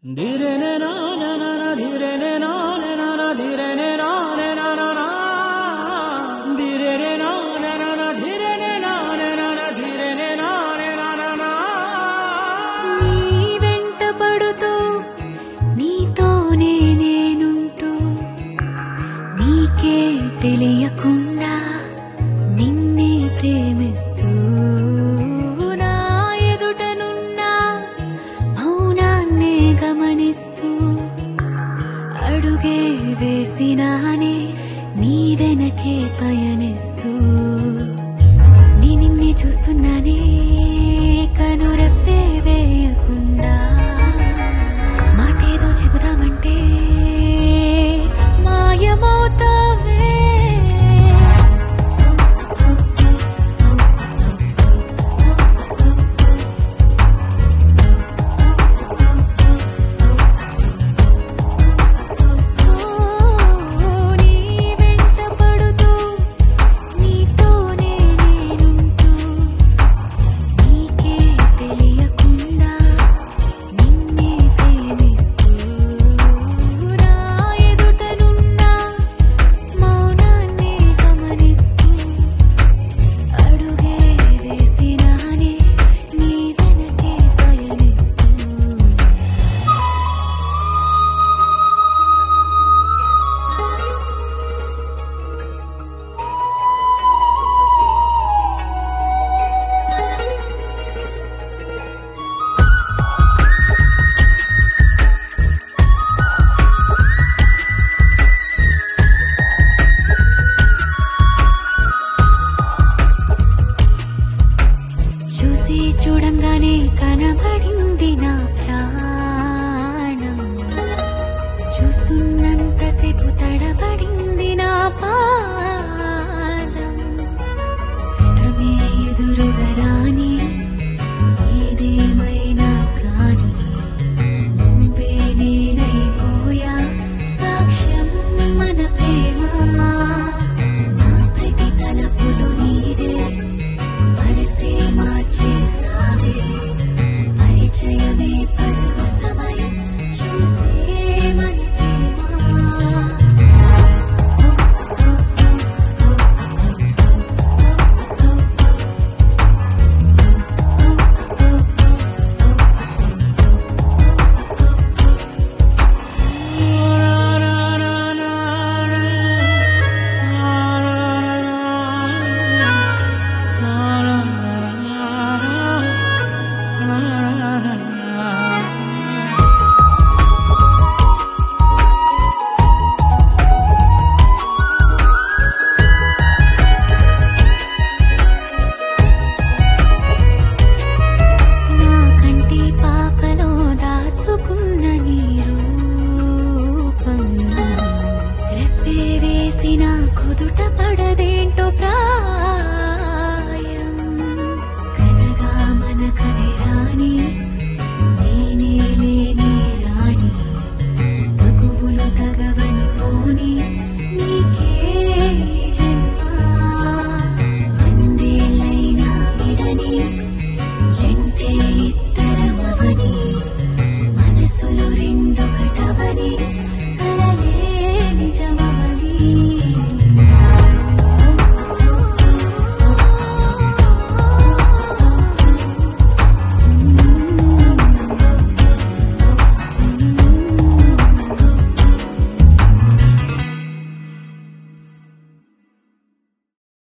తెలియకుండా నిన్నే ప్రేమిస్తూ నా ఎదుటనున్నా మౌనాన్నే గమనిస్తూ అడుగే వేసినానే నీ వెనకే పయనిస్తూ నిన్నే చూస్తున్నానే కనురెప్పే వేయకుండా మాటేదో చెబుదామంటే మాయమవుతావే చూడంగానే కనబడింది నా ప్రాణం చూస్తున్నంతసేపు తడబడింది నా పాదం తమే ఎదురుగా రాని ఏదేమైనా కానీ నువ్వే నేనైపోయా సాక్ష్యం మన ప్రేమ నా ప్రతి తలపులు నీదే మనసే మార్చేసావే పరిచయమే పరవశమై చూసే మన కుదుట పడదేంటో ప్రాయం కదగా మన కదే రాని నేనే లేని రాణి తగువులు తగవని పోని నీకే జన్మ వందేళ్ళైనా విడని జంటే ఇద్దరమవని మనసులు రెండు కటవని